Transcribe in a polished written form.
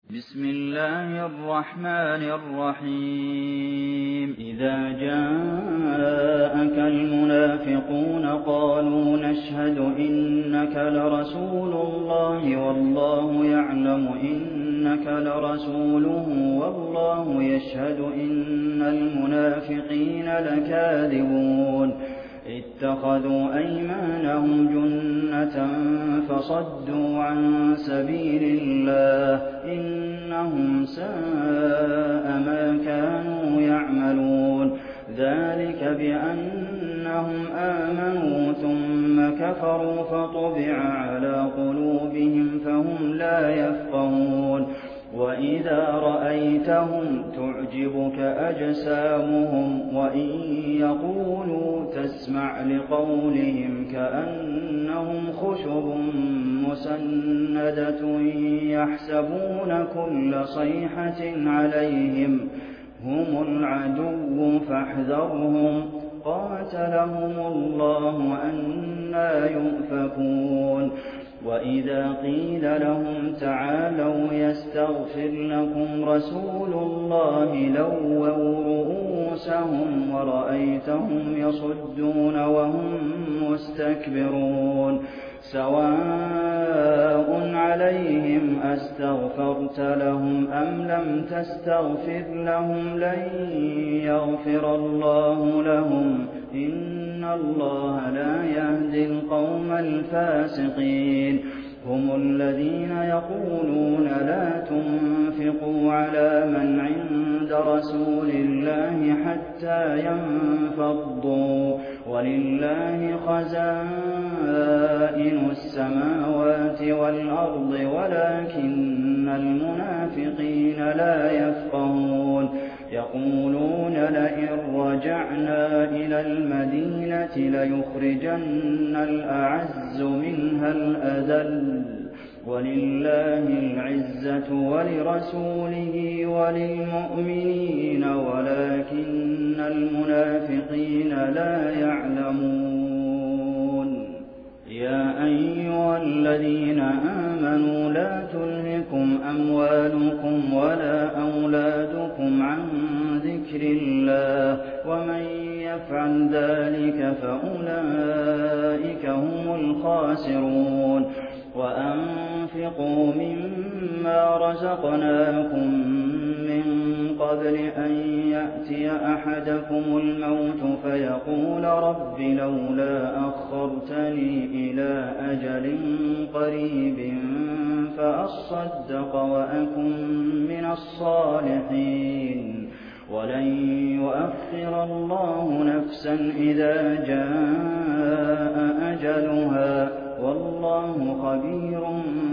بسم الله الرحمن الرحيم إذا جاءك المنافقون قالوا نشهد إنك لرسول الله والله يعلم إنك لرسوله والله يشهد إن المنافقين لكاذبون اتخذوا أيمانهم جنة فصدوا عن سبيل الله إنهم ساء ما كانوا يعملون ذلك بأنهم آمنوا ثم كفروا فطبع على قلوبهم فهم لا يفقهون وإذا رأيتهم تعجبك أجسامهم وإن يقولوا تسمع لقولهم كأنهم خشب مسندة يحسبون كل صيحة عليهم هم العدو فاحذرهم قاتلهم الله أنى يؤفكون وإذا قيل لهم تعالوا يستغفر لكم رسول الله لووا رؤوسهم ورأيتهم يصدون وهم مستكبرون سواء عليهم أستغفرت لهم أم لم تستغفر لهم لن يغفر الله لهم إن الله لا يهدي القوم الفاسقين هم الذين يقولون لا تنفقوا على من عند رسول الله حتى ينفضوا ولله خزائن السماوات والأرض ولكن المنافقين لا يفقهون يقولون لئن رجعنا إلى المدينة ليخرجن الأعز منها الأذل ولله العزة ولرسوله وللمؤمنين ولكن المنافقين لا يعلمون يا أيها الذين آمنوا لا تلهكم أموالكم ولا أولادكم عن ذكر الله ومن يفعل ذلك فأولئك هم الخاسرون وأنفقوا مما رزقناكم من قبل أن يأتي أحدكم الموت فيقول رب لولا أخرتني إلى أجل قريب فأصدق وأكن من الصالحين ولن يؤخر الله نفسا إذا جاء أجلها والله خبير